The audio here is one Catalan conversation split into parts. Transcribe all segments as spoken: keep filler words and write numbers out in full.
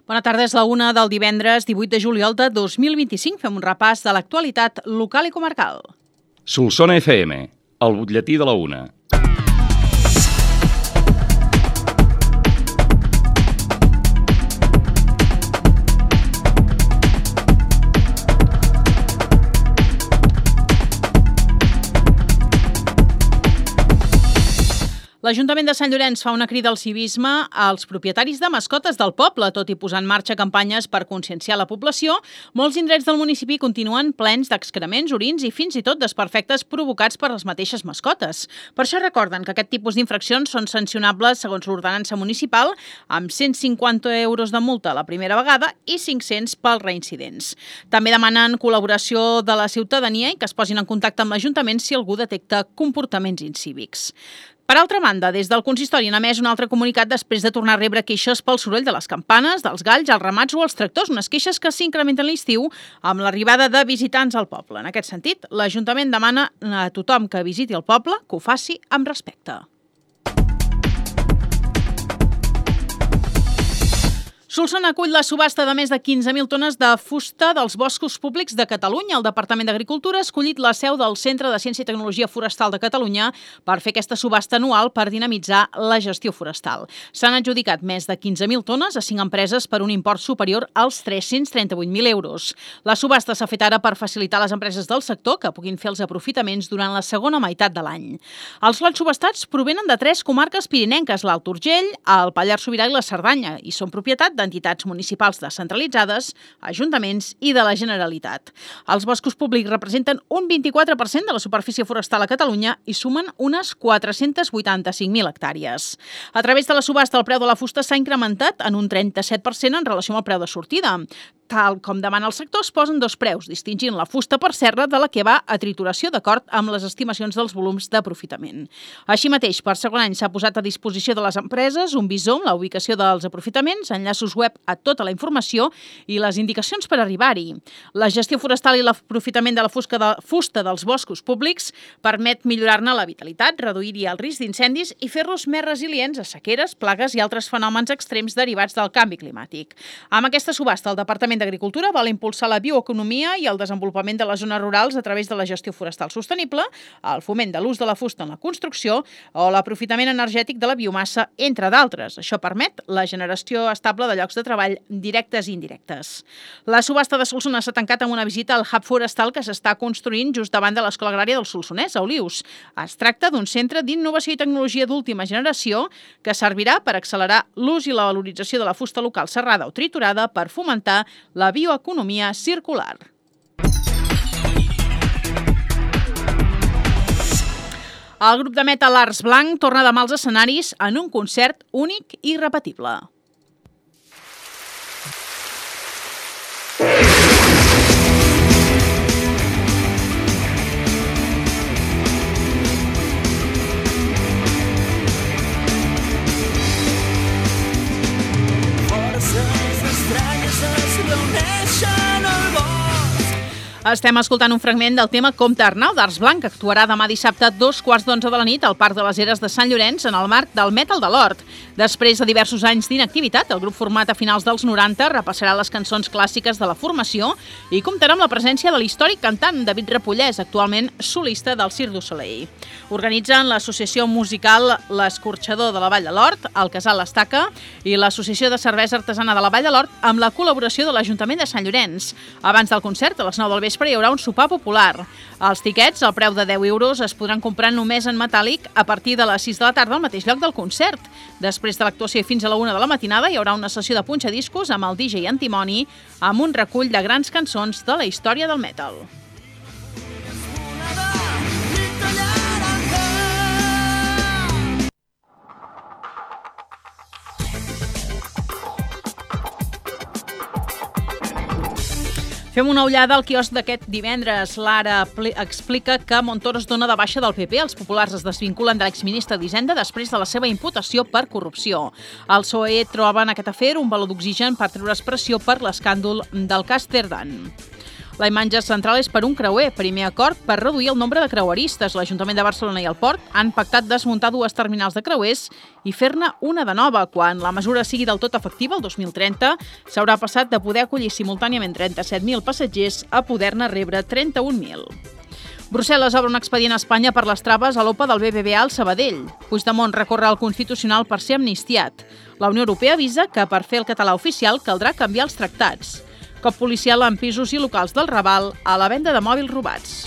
Bona tarda, és la una del divendres divuit de juliol de dos mil vint-i-cinc. Fem un repàs de l'actualitat local i comarcal. Solsona F M, el butlletí de la una. L'Ajuntament de Sant Llorenç fa una crida al civisme als propietaris de mascotes del poble, tot i posar en marxa campanyes per conscienciar la població. Molts indrets del municipi continuen plens d'excrements, orins i fins i tot desperfectes provocats per les mateixes mascotes. Per això recorden que aquest tipus d'infraccions són sancionables segons l'ordenança municipal amb cent cinquanta euros de multa la primera vegada i cinc-cents pels reincidents. També demanen col·laboració de la ciutadania i que es posin en contacte amb l'Ajuntament si algú detecta comportaments incívics. Per altra banda, des del consistori han emès un altre comunicat després de tornar a rebre queixes pel soroll de les campanes, dels galls, els ramats o els tractors, unes queixes que s'incrementen l'estiu amb l'arribada de visitants al poble. En aquest sentit, l'Ajuntament demana a tothom que visiti el poble que ho faci amb respecte. Solsona acull la subhasta de més de quinze mil tones de fusta dels boscos públics de Catalunya. El Departament d'Agricultura ha escollit la seu del Centre de Ciència i Tecnologia Forestal de Catalunya per fer aquesta subhasta anual per dinamitzar la gestió forestal. S'han adjudicat més de quinze mil tones a cinc empreses per un import superior als tres-cents trenta-vuit mil euros. La subhasta s'ha fet ara per facilitar a les empreses del sector que puguin fer els aprofitaments durant la segona meitat de l'any. Els lots subhastats provenen de tres comarques pirinenques, l'Alt Urgell, el Pallars Sobirà i la Cerdanya, i són propietat de entitats municipals descentralitzades, ajuntaments i de la Generalitat. Els boscos públics representen un vint-i-quatre per cent de la superfície forestal a Catalunya i sumen unes quatre-cents vuitanta-cinc mil hectàrees. A través de la subhasta, el preu de la fusta s'ha incrementat en un trenta-set per cent en relació amb el preu de sortida. Tal com demana el sector, es posen dos preus, distingint la fusta per serra de la que va a trituració d'acord amb les estimacions dels volums d'aprofitament. Així mateix, per segon any s'ha posat a disposició de les empreses un visor amb la ubicació dels aprofitaments, enllaços web a tota la informació i les indicacions per arribar-hi. La gestió forestal i l'aprofitament de la fusta, de, fusta dels boscos públics permet millorar-ne la vitalitat, reduir-hi el risc d'incendis i fer-los més resilients a sequeres, plagues i altres fenòmens extrems derivats del canvi climàtic. Amb aquesta subhasta, el Departament d'Agricultura vol impulsar la bioeconomia i el desenvolupament de les zones rurals a través de la gestió forestal sostenible, el foment de l'ús de la fusta en la construcció o l'aprofitament energètic de la biomassa, entre d'altres. Això permet la generació estable de llocs de treball directes i indirectes. La subhasta de Solsona s'ha tancat amb una visita al hub forestal que s'està construint just davant de l'Escola Agrària del Solsonès, a Olius. Es tracta d'un centre d'innovació i tecnologia d'última generació que servirà per accelerar l'ús i la valorització de la fusta local serrada o triturada per fomentar la bioeconomia circular. El grup de metal Ars Blanc torna demà als escenaris en un concert únic i irrepetible. Estem escoltant un fragment del tema Comte Arnau d'Ars Blanc, que actuarà demà dissabte a dos quarts d'onze de la nit al Parc de les Eres de Sant Llorenç en el marc del Metal de l'Hort. Després de diversos anys d'inactivitat, el grup format a finals dels noranta repassarà les cançons clàssiques de la formació i comptarà amb la presència de l'històric cantant David Repollès, actualment solista del Cirque du Soleil. Organitzen l'associació musical L'Escorxador de la Vall de l'Hort, el Casal L'Estaca i l'Associació de Cervesa Artesana de la Vall de l'Hort amb la col·laboració de l'Ajuntament de Sant Llorenç. Abans del concert, a les nou del vespre, hi haurà un sopar popular. Els tiquets, al preu de deu euros, es podran comprar només en metàl·lic a partir de les sis de la tarda al mateix lloc del concert. Després de l'actuació i fins a la una de la matinada hi haurà una sessió de punxadiscos amb el D J Antimoni amb un recull de grans cançons de la història del metal. Fem una ullada al quiosc d'aquest divendres. L'Ara explica que Montoro es dona de baixa del P P. Els populars es desvinculen de l'exministre d'Hisenda després de la seva imputació per corrupció. El P S O E troba en aquest afer un baló d'oxigen per treure's pressió per l'escàndol del cas Cerdan. La imatge central és per un creuer. Primer acord per reduir el nombre de creueristes. L'Ajuntament de Barcelona i el Port han pactat desmuntar dues terminals de creuers i fer-ne una de nova. Quan la mesura sigui del tot efectiva, el dos mil trenta, s'haurà passat de poder acollir simultàniament trenta-set mil passatgers a poder-ne rebre trenta-un mil. Brussel·les obre un expedient a Espanya per les traves a l'O P A del B B V A al Sabadell. Puigdemont recorre al Constitucional per ser amnistiat. La Unió Europea avisa que per fer el català oficial caldrà canviar els tractats. Cop policial en pisos i locals del Raval a la venda de mòbils robats.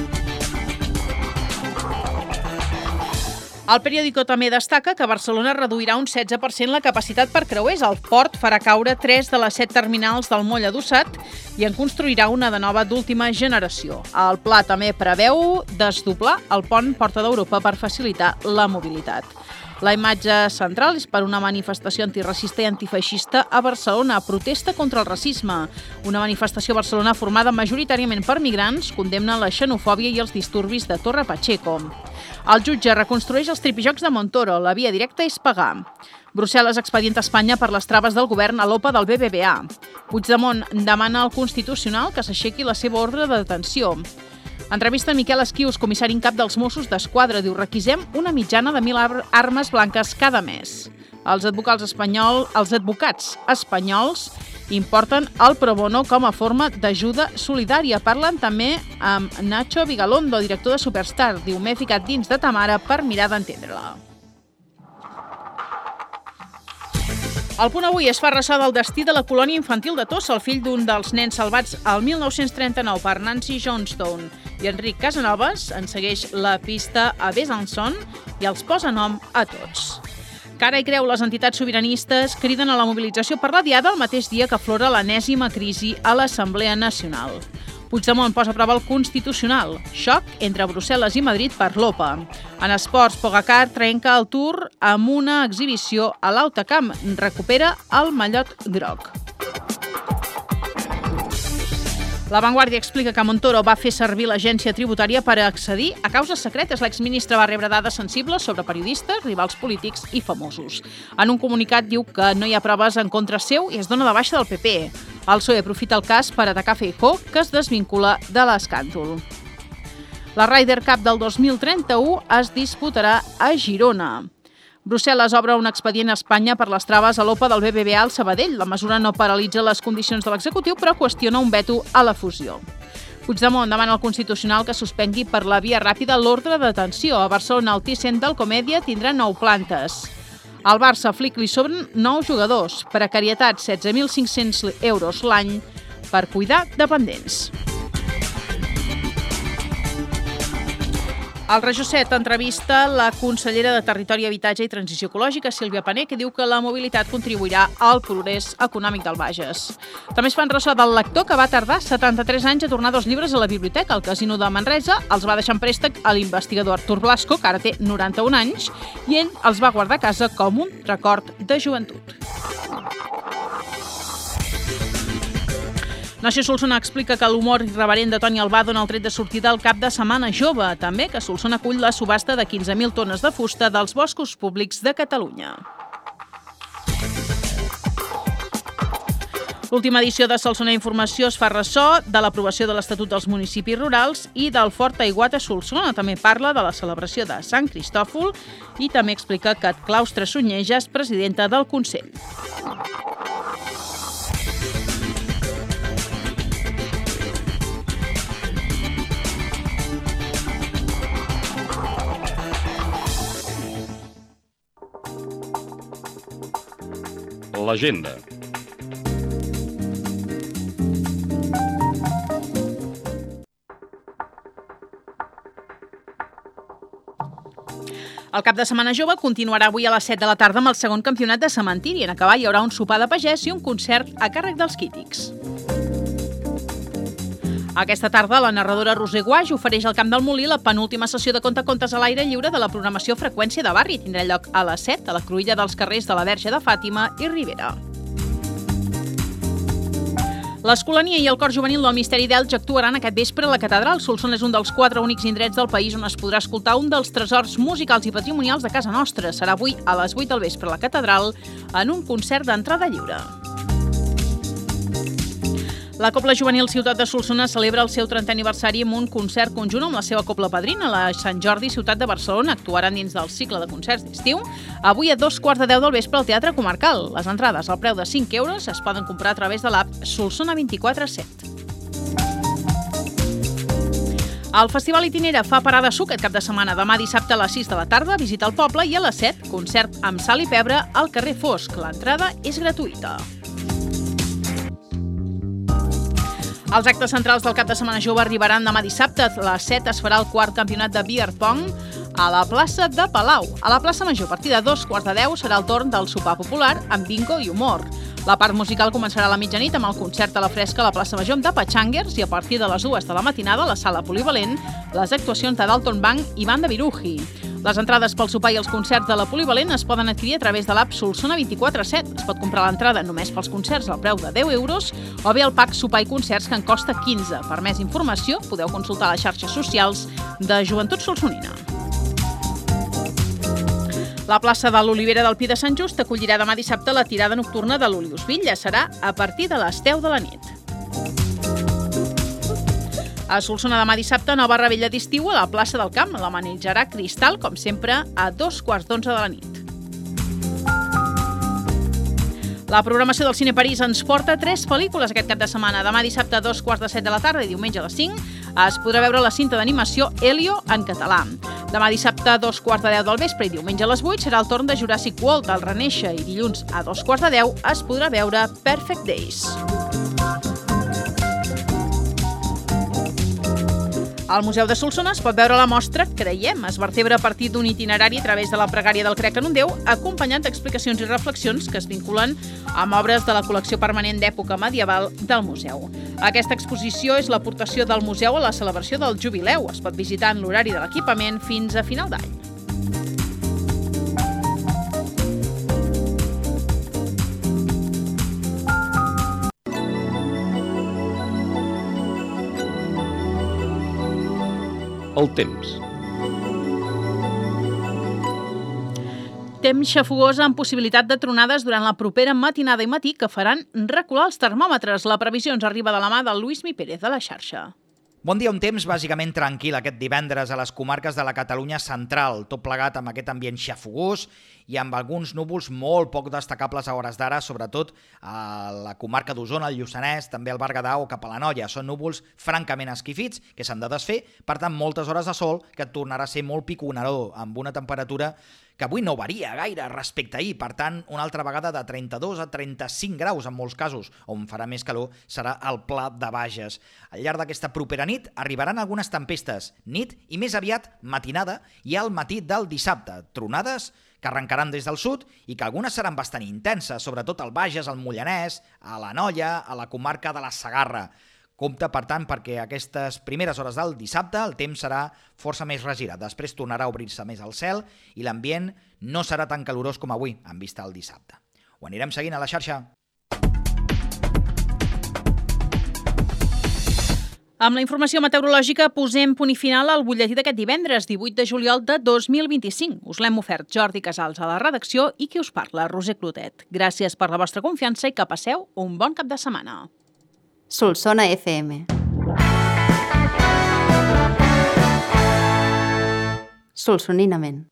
El periòdico també destaca que Barcelona reduirà un setze per cent la capacitat per creuers. El port farà caure tres de les set terminals del moll adossat i en construirà una de nova d'última generació. El pla també preveu desdoblar el pont Porta d'Europa per facilitar la mobilitat. La imatge central és per una manifestació antiracista i antifeixista a Barcelona. Protesta contra el racisme. Una manifestació a Barcelona formada majoritàriament per migrants condemna la xenofòbia i els disturbis de Torre Pacheco. El jutge reconstrueix els tripijocs de Montoro. La via directa és pagar. Brussel·les expedienta Espanya per les traves del govern a l'O P A del B B V A. Puigdemont demana al Constitucional que s'aixequi la seva ordre de detenció. Entrevista a Miquel Esquius, comissari en cap dels Mossos d'Esquadra. Diu, requisem una mitjana de mil armes blanques cada mes. Els advocats, espanyol, els advocats espanyols importen el pro bono com a forma d'ajuda solidària. Parlen també amb Nacho Vigalondo, director de Superstar. Diu, m'he ficat dins de ta mare per mirar d'entendre-la. El Punt Avui es fa ressò del destí de la colònia infantil de Tossa, el fill d'un dels nens salvats el mil nou-cents trenta-nou per Nancy Johnstone. I Enric Casanovas en segueix la pista a Besançon i els posa nom a tots. Cara i creu, les entitats sobiranistes criden a la mobilització per la Diada el mateix dia que aflora l'enèsima crisi a l'Assemblea Nacional. Puigdemont posa a prova el Constitucional. Xoc entre Brussel·les i Madrid per l'O P A. En esports, Pogacar trenca el Tour amb una exhibició a l'Autacamp. Recupera el mallot groc. La Vanguardia explica que Montoro va fer servir l'agència tributària per accedir a causes secretes. L'exministre va rebre dades sensibles sobre periodistes, rivals polítics i famosos. En un comunicat diu que no hi ha proves en contra seu i es dona de baixa del P P. El P S O E aprofita el cas per atacar Feijóo, que es desvincula de l'escàndol. La Ryder Cup del dos mil trenta-u es disputarà a Girona. Brussel·les obre un expedient a Espanya per les traves a l'O P A del B B V A al Sabadell. La mesura no paralitza les condicions de l'executiu, però qüestiona un veto a la fusió. Puigdemont demana al Constitucional que suspengui per la via ràpida l'ordre de detenció. A Barcelona, el Thyssen del Comèdia tindrà nou plantes. Al Barça, Flick li sobren nou jugadors. Precarietat, setze mil cinc-cents euros l'any per cuidar dependents. El Regió set entrevista la consellera de Territori, Habitatge i Transició Ecològica, Sílvia Pané, que diu que la mobilitat contribuirà al progrés econòmic del Bages. També es fan ressò del lector que va tardar setanta-tres anys a tornar dos llibres a la biblioteca. El Casino de Manresa els va deixar en préstec a l'investigador Artur Blasco, que ara té noranta-un anys, i ell els va guardar a casa com un record de joventut. Nació Solsona explica que l'humor irreverent de Toni Albà dona el tret de sortida al cap de setmana jove. També que Solsona acull la subhasta de quinze mil tones de fusta dels boscos públics de Catalunya. L'última edició de Solsona Informació es fa ressò de l'aprovació de l'Estatut dels Municipis Rurals i del Fort Aiguat a Solsona. També parla de la celebració de Sant Cristòfol i també explica que Claustre Sunyeja és presidenta del Consell. L'agenda. El cap de setmana jove continuarà avui a les set de la tarda amb el segon campionat de cementiri. En acabar hi haurà un sopar de pagès i un concert a càrrec dels Quítics. Aquesta tarda, la narradora Roser Guaix ofereix al Camp del Molí la penúltima sessió de contacontes a l'aire lliure de la programació Freqüència de Barri. Tindrà lloc a les set a la cruïlla dels carrers de la Verge de Fàtima i Ribera. L'Escolania i el Cor Juvenil del Misteri d'Elx actuaran aquest vespre a la Catedral. Solsona és un dels quatre únics indrets del país on es podrà escoltar un dels tresors musicals i patrimonials de casa nostra. Serà avui a les vuit del vespre a la Catedral en un concert d'entrada lliure. La Cobla Juvenil Ciutat de Solsona celebra el seu trentè aniversari amb un concert conjunt amb la seva cobla padrina, la Sant Jordi Ciutat de Barcelona. Actuaran dins del cicle de concerts d'estiu. Avui a dos quarts de deu del vespre al Teatre Comarcal. Les entrades al preu de cinc euros es poden comprar a través de l'app Solsona vint-i-quatre set. El Festival Itinera fa parada a Suc aquest cap de setmana. Demà dissabte a les sis de la tarda visita el poble i a les set concert amb sal i pebre al carrer Fosc. L'entrada és gratuïta. Els actes centrals del cap de setmana jove arribaran demà dissabte. A les set es farà el quart campionat de beer pong a la plaça de Palau. A la plaça Major, a partir de dos quarts de deu, serà el torn del sopar popular amb bingo i humor. La part musical començarà a la mitjanit amb el concert a la fresca a la plaça Major amb de Pachangers i a partir de les dues de la matinada a la sala polivalent les actuacions de Dalton Bank i Banda Viruji. Les entrades pel sopar i els concerts de la polivalent es poden adquirir a través de l'app Solsona vint-i-quatre set. Es pot comprar l'entrada només pels concerts al preu de deu euros o bé el pack sopar i concerts que en costa quinze. Per més informació podeu consultar les xarxes socials de Joventut Solsonina. La plaça de l'Olivera del Pi de Sant Just acollirà demà dissabte la tirada nocturna de l'Olius Villa. Serà a partir de les deu de la nit. A Solsona demà dissabte, nova rebella d'estiu a la plaça del Camp. La manejarà Cristal, com sempre, a dos quarts d'onze de la nit. La programació del Cine París ens porta tres pel·lícules aquest cap de setmana. Demà dissabte a dos quarts de set de la tarda i diumenge a les cinc es podrà veure la cinta d'animació Helio en català. Demà dissabte a dos quarts de deu del vespre i diumenge a les vuit serà el torn de Jurassic World, el Renéixer, i dilluns a dos quarts de deu es podrà veure Perfect Days. Al Museu de Solsona es pot veure la mostra Creiem. Es vertebra a partir d'un itinerari a través de la pregària del Crec en un Déu, acompanyat d'explicacions i reflexions que es vinculen amb obres de la col·lecció permanent d'època medieval del museu. Aquesta exposició és l'aportació del museu a la celebració del jubileu. Es pot visitar en l'horari de l'equipament fins a final d'any. El temps. Temps xafogós amb possibilitat de tronades durant la propera matinada i matí que faran recular els termòmetres. La previsió ens arriba de la mà del Lluís Mi Pérez de la xarxa. Bon dia, un temps bàsicament tranquil aquest divendres a les comarques de la Catalunya central, tot plegat amb aquest ambient xafogós i amb alguns núvols molt poc destacables a hores d'ara, sobretot a la comarca d'Osona, el Lluçanès, també al Berguedà o cap a l'Anoia. Són núvols francament esquifits que s'han de desfer, per tant, moltes hores de sol que tornarà a ser molt piconador, amb una temperatura que avui no varia gaire respecte a ahir. Per tant, una altra vegada de trenta-dos a trenta-cinc graus en molts casos. On farà més calor serà el Pla de Bages. Al llarg d'aquesta propera nit arribaran algunes tempestes, nit i més aviat matinada i al matí del dissabte. Tronades que arrencaran des del sud i que algunes seran bastant intenses, sobretot al Bages, al Mollanès, a l'Anoia, a la comarca de la Segarra. Compte, per tant, perquè aquestes primeres hores del dissabte el temps serà força més regirat. Després tornarà a obrir-se més el cel i l'ambient no serà tan calorós com avui, en vista al dissabte. Ho anirem seguint a la xarxa. Amb la informació meteorològica posem punt i final al butlletí d'aquest divendres, divuit de juliol de dos mil vint-i-cinc. Us l'hem ofert Jordi Casals a la redacció i qui us parla, Roser Clotet. Gràcies per la vostra confiança i que passeu un bon cap de setmana. Solsona F M. Solsoninament.